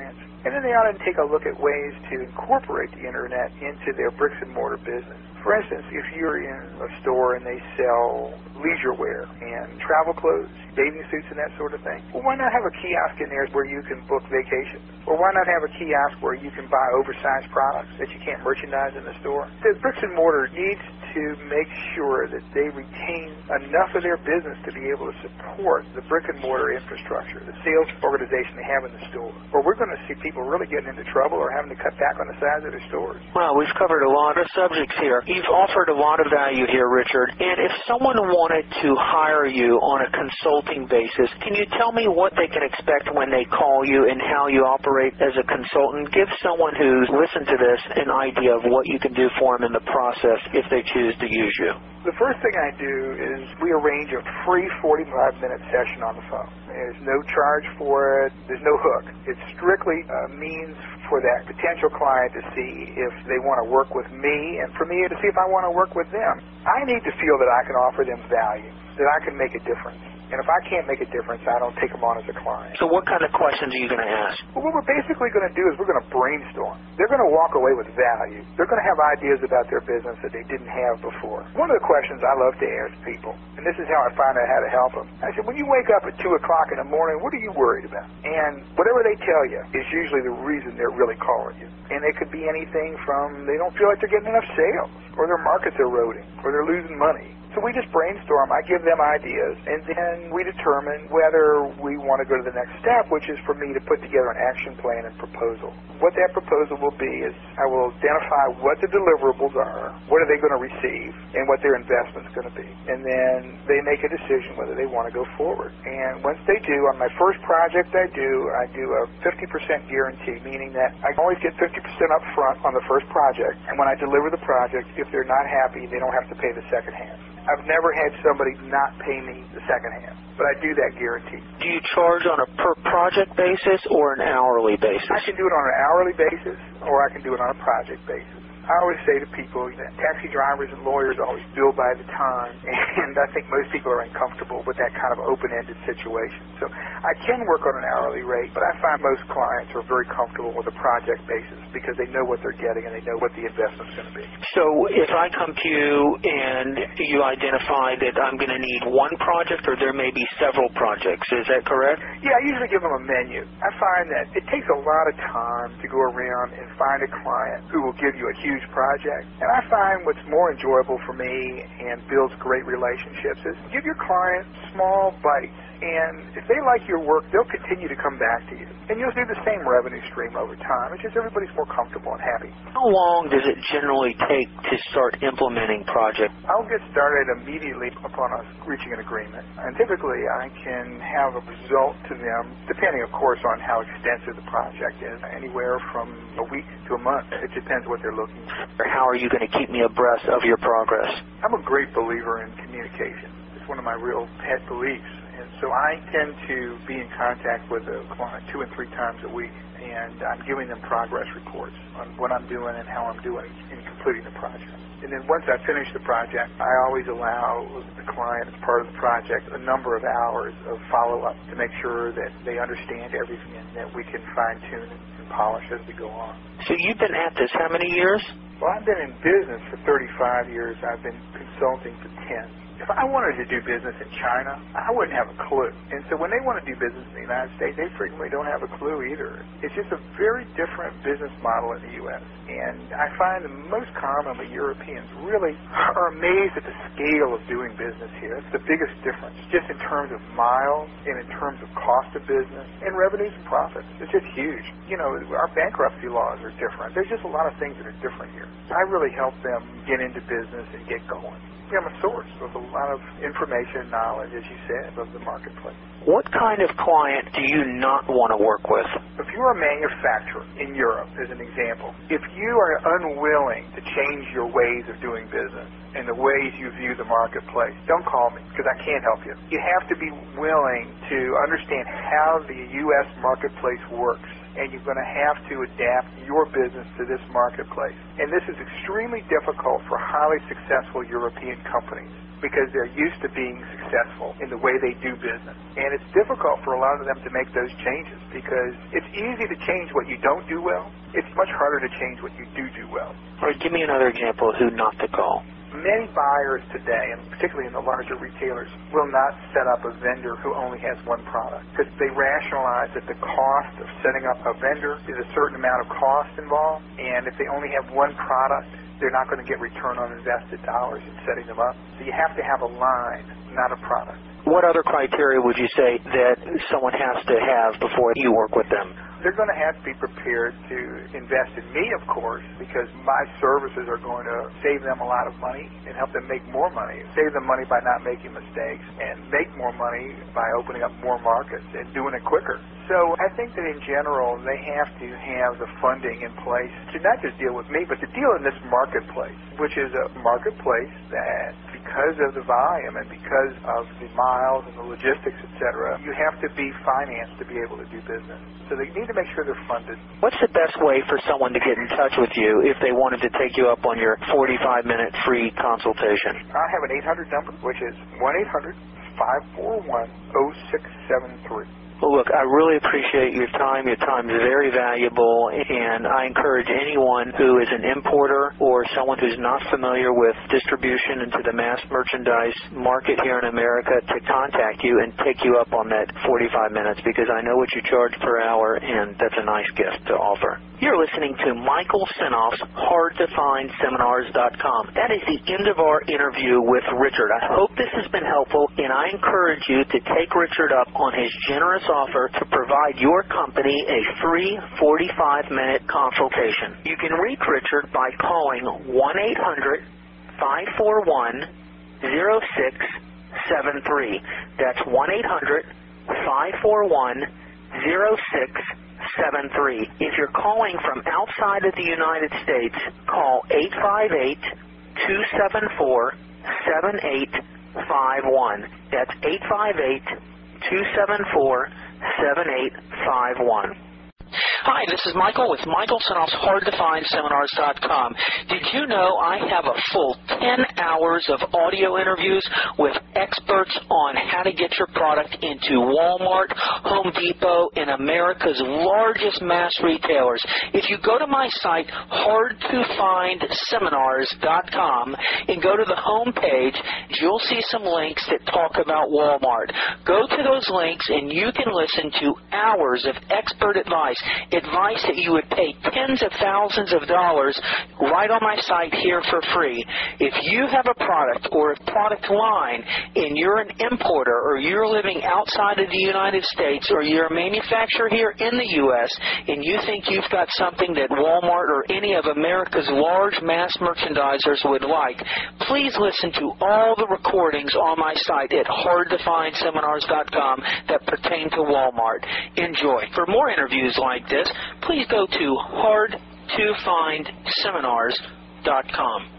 And then they ought to take a look at ways to incorporate the internet into their bricks and mortar business. For instance, if you're in a store and they sell leisure wear and travel clothes, bathing suits and that sort of thing, well, why not have a kiosk in there where you can book vacations? Or why not have a kiosk where you can buy oversized products that you can't merchandise in the store? The bricks and mortar needs to make sure that they retain enough of their business to be able to support the brick and mortar infrastructure, the sales organization they have in the store. Or we're going to see people really getting into trouble or having to cut back on the size of their stores. Well, we've covered a lot of subjects here. You've offered a lot of value here, Richard. And if someone wanted to hire you on a consulting basis, can you tell me what they can expect when they call you and how you operate as a consultant? Give someone who's listened to this an idea of what you can do for them in the process if they choose to use you. The first thing I do is we arrange a free 45-minute session on the phone. There's no charge for it. There's no hook. It's strictly a means for that potential client to see if they want to work with me and for me to see if I want to work with them. I need to feel that I can offer them value, that I can make a difference. And if I can't make a difference, I don't take them on as a client. So what kind of questions are you going to ask? Well, what we're basically going to do is we're going to brainstorm. They're going to walk away with value. They're going to have ideas about their business that they didn't have before. One of the questions I love to ask people, and this is how I find out how to help them, I said, when you wake up at 2 o'clock in the morning, what are you worried about? And whatever they tell you is usually the reason they're really calling you. And it could be anything from they don't feel like they're getting enough sales, or their market's eroding, or they're losing money. So we just brainstorm. I give them ideas, and then we determine whether we want to go to the next step, which is for me to put together an action plan and proposal. What that proposal will be is I will identify what the deliverables are, what are they going to receive, and what their investment's going to be. And then they make a decision whether they want to go forward. And once they do, on my first project I do a 50% guarantee, meaning that I always get 50% up front on the first project, and when I deliver the project, if they're not happy, they don't have to pay the second half. I've never had somebody not pay me the second half, but I do that guarantee. Do you charge on a per project basis or an hourly basis? I can do it on an hourly basis, or I can do it on a project basis. I always say to people that taxi drivers and lawyers always bill by the time, and I think most people are uncomfortable with that kind of open-ended situation. So I can work on an hourly rate, but I find most clients are very comfortable with a project basis because they know what they're getting and they know what the investment's going to be. So if I come to you and you identify that I'm going to need one project or there may be several projects, is that correct? Yeah, I usually give them a menu. I find that it takes a lot of time to go around and find a client who will give you a huge project. And I find what's more enjoyable for me and builds great relationships is give your client small bites. And if they like your work, they'll continue to come back to you. And you'll see the same revenue stream over time. It's just everybody's more comfortable and happy. How long does it generally take to start implementing projects? I'll get started immediately upon us reaching an agreement. And typically I can have a result to them, depending, of course, on how extensive the project is, anywhere from a week to a month. It depends what they're looking for. How are you going to keep me abreast of your progress? I'm a great believer in communication. It's one of my real pet beliefs. And so I tend to be in contact with a client 2 and 3 times a week, and I'm giving them progress reports on what I'm doing and how I'm doing in completing the project. And then once I finish the project, I always allow the client, as part of the project, a number of hours of follow-up to make sure that they understand everything and that we can fine-tune and polish as we go on. So you've been at this how many years? Well, I've been in business for 35 years. I've been consulting for 10. If I wanted to do business in China, I wouldn't have a clue. And so when they want to do business in the United States, they frequently don't have a clue either. It's just a very different business model in the U.S. And I find that most commonly Europeans really are amazed at the scale of doing business here. It's the biggest difference, just in terms of miles and in terms of cost of business and revenues and profits. It's just huge. You know, our bankruptcy laws are different. There's just a lot of things that are different here. I really help them get into business and get going. I'm a source of a lot of information and knowledge, as you said, of the marketplace. What kind of client do you not want to work with? If you're a manufacturer in Europe, as an example, if you are unwilling to change your ways of doing business and the ways you view the marketplace, don't call me because I can't help you. You have to be willing to understand how the U.S. marketplace works and you're going to have to adapt your business to this marketplace. And this is extremely difficult for highly successful European companies because they're used to being successful in the way they do business. And it's difficult for a lot of them to make those changes because it's easy to change what you don't do well. It's much harder to change what you do well. All right, give me another example of who not to call. Many buyers today, and particularly in the larger retailers, will not set up a vendor who only has one product because they rationalize that the cost of setting up a vendor is a certain amount of cost involved, and if they only have one product, they're not going to get return on invested dollars in setting them up. So you have to have a line, not a product. What other criteria would you say that someone has to have before you work with them? They're going to have to be prepared to invest in me, of course, because my services are going to save them a lot of money and help them make more money. Save them money by not making mistakes and make more money by opening up more markets and doing it quicker. So I think that in general, they have to have the funding in place to not just deal with me, but to deal in this marketplace, which is a marketplace that because of the volume and because of the miles and the logistics, etc., you have to be financed to be able to do business. So they need to make sure they're funded. What's the best way for someone to get in touch with you if they wanted to take you up on your 45-minute free consultation? I have an 800 number, which is 1-800-541-0673. Well, look, I really appreciate your time. Your time is very valuable, and I encourage anyone who is an importer or someone who's not familiar with distribution into the mass merchandise market here in America to contact you and take you up on that 45 minutes because I know what you charge per hour, and that's a nice gift to offer. You're listening to Michael Senoff's HardToFindSeminars.com. That is the end of our interview with Richard. I hope this has been helpful, and I encourage you to take Richard up on his generous offer to provide your company a free 45-minute consultation. You can reach Richard by calling 1-800-541-0673. That's 1-800-541-0673. If you're calling from outside of the United States, call 858-274-7851. That's 858-274-7851. Hi, this is Michael with Michael Senoff's HardToFindSeminars.com. Did you know I have a full 10 hours of audio interviews with experts on how to get your product into Walmart, Home Depot, and America's largest mass retailers? If you go to my site, HardToFindSeminars.com, and go to the home page, you'll see some links that talk about Walmart. Go to those links and you can listen to hours of expert advice that you would pay tens of thousands of dollars right on my site here for free. If you have a product or a product line and you're an importer or you're living outside of the United States or you're a manufacturer here in the U.S. and you think you've got something that Walmart or any of America's large mass merchandisers would like, please listen to all the recordings on my site at HardToFindSeminars.com that pertain to Walmart. Enjoy. For more interviews like this, please go to HardToFindSeminars.com.